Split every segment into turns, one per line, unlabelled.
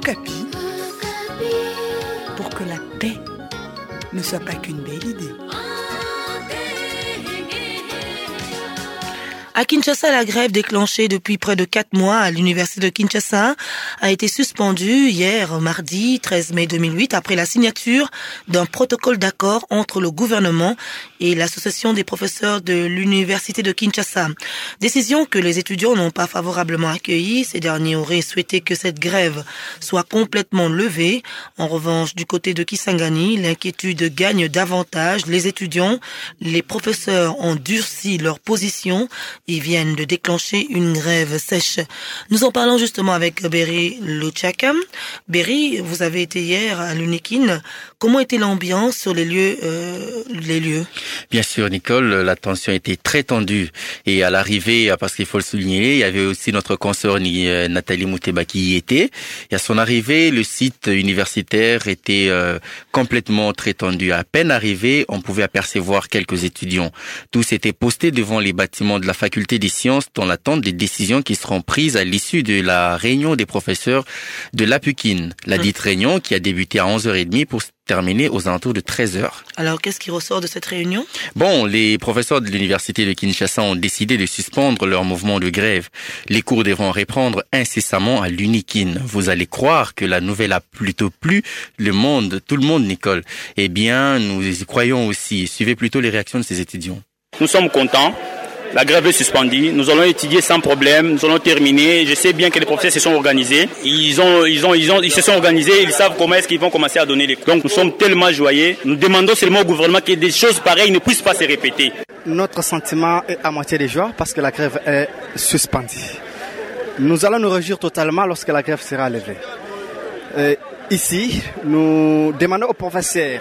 Okapi, pour que la paix ne soit pas qu'une belle idée.
À Kinshasa, la grève déclenchée depuis près de 4 mois à l'université de Kinshasa a été suspendue hier, mardi 13 mai 2008, après la signature d'un protocole d'accord entre le gouvernement et l'association des professeurs de l'université de Kinshasa. Décision que les étudiants n'ont pas favorablement accueillie. Ces derniers auraient souhaité que cette grève soit complètement levée. En revanche, du côté de Kisangani, l'inquiétude gagne davantage. Les étudiants, les professeurs ont durci leur position. Ils viennent de déclencher une grève sèche. Nous en parlons justement avec Berry Luchaka. Berry, vous avez été hier à l'Unikin. Comment était l'ambiance sur les lieux?
Bien sûr, Nicole, la tension était très tendue. Et à l'arrivée, parce qu'il faut le souligner, il y avait aussi notre consoeur Nathalie Mouteba qui y était. Et à son arrivée, le site universitaire était complètement très tendu. À peine arrivé, on pouvait apercevoir quelques étudiants. Tous étaient postés devant les bâtiments de la faculté des sciences dans l'attente des décisions qui seront prises à l'issue de la réunion des professeurs de l'APUKIN. La dite réunion qui a débuté à 11h30 pour terminer aux alentours de 13h.
Alors, qu'est-ce qui ressort de cette réunion?
Bon, les professeurs de l'université de Kinshasa ont décidé de suspendre leur mouvement de grève. Les cours devront reprendre incessamment à l'Unikin. Vous allez croire que la nouvelle a plutôt plu tout le monde, Nicole. Eh bien, nous y croyons aussi. Suivez plutôt les réactions de ces étudiants.
Nous sommes contents. La grève est suspendue. Nous allons étudier sans problème. Nous allons terminer. Je sais bien que les professeurs se sont organisés. Ils se sont organisés. Ils savent comment est-ce qu'ils vont commencer à donner les cours. Donc nous sommes tellement joyeux. Nous demandons seulement au gouvernement que des choses pareilles ne puissent pas se répéter.
Notre sentiment est à moitié de joie parce que la grève est suspendue. Nous allons nous réjouir totalement lorsque la grève sera levée. Ici, nous demandons aux professeurs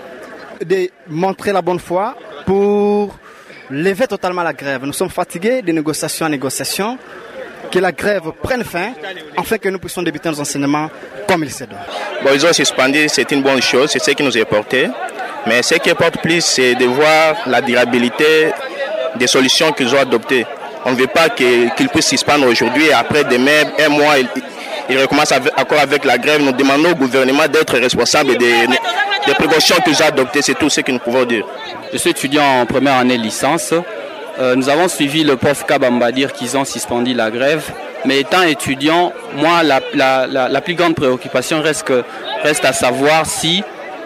de montrer la bonne foi pour lever totalement la grève. Nous sommes fatigués de négociation en négociation. Que la grève prenne fin afin que nous puissions débuter nos enseignements comme il se doit.
Bon, ils ont suspendu, c'est une bonne chose, c'est ce qui nous est porté. Mais ce qui importe plus, c'est de voir la durabilité des solutions qu'ils ont adoptées. On ne veut pas qu'ils puissent suspendre aujourd'hui et après demain, un mois, ils recommencent encore avec la grève. Nous demandons au gouvernement d'être responsable des précautions qu'ils ont adoptées. C'est tout ce que nous pouvons dire.
Je suis étudiant en première année licence. Nous avons suivi le prof Kabamba dire qu'ils ont suspendu la grève. Mais étant étudiant, moi, la plus grande préoccupation reste à savoir si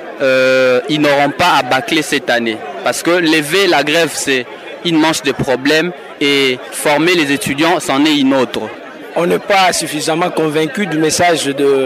ils n'auront pas à bâcler cette année. Parce que lever la grève, c'est une manche de problèmes et former les étudiants, c'en est une autre.
On n'est pas suffisamment convaincu du message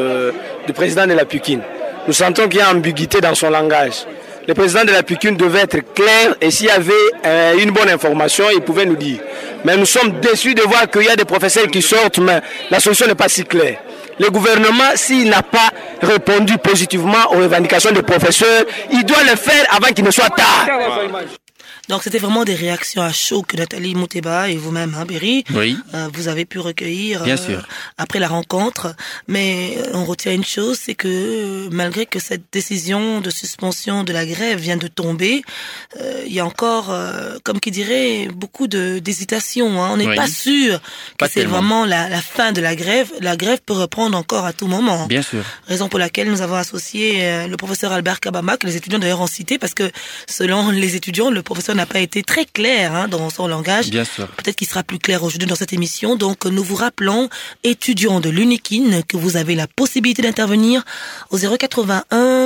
du président de l'APUKIN. Nous sentons qu'il y a ambiguïté dans son langage. Le président de l'APUKIN devait être clair et s'il y avait une bonne information, il pouvait nous dire. Mais nous sommes déçus de voir qu'il y a des professeurs qui sortent, mais la solution n'est pas si claire. Le gouvernement, s'il n'a pas répondu positivement aux revendications des professeurs, il doit le faire avant qu'il ne soit tard.
Donc, c'était vraiment des réactions à chaud que Nathalie Mouteba et vous-même, Berry,
oui.
Vous avez pu recueillir
Bien sûr.
Après la rencontre. Mais on retient une chose, c'est que malgré que cette décision de suspension de la grève vient de tomber, il y a encore, comme qui dirait, beaucoup d'hésitation. On n'est pas sûr que c'est vraiment la fin de la grève. La grève peut reprendre encore à tout moment.
Bien sûr.
Raison pour laquelle nous avons associé le professeur Albert Kabamba, que les étudiants d'ailleurs ont cité, parce que selon les étudiants, le professeur n'a pas été très clair dans son langage.
Bien sûr.
Peut-être qu'il sera plus clair aujourd'hui dans cette émission. Donc, nous vous rappelons, étudiants de l'Unikin, que vous avez la possibilité d'intervenir au 081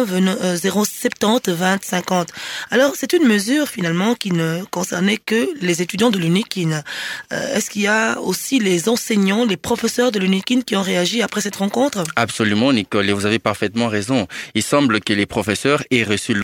070 20 50. Alors, c'est une mesure finalement qui ne concernait que les étudiants de l'Unikin. Est-ce qu'il y a aussi les enseignants, les professeurs de l'Unikin qui ont réagi après cette rencontre?
Absolument, Nicole, et vous avez parfaitement raison. Il semble que les professeurs aient reçu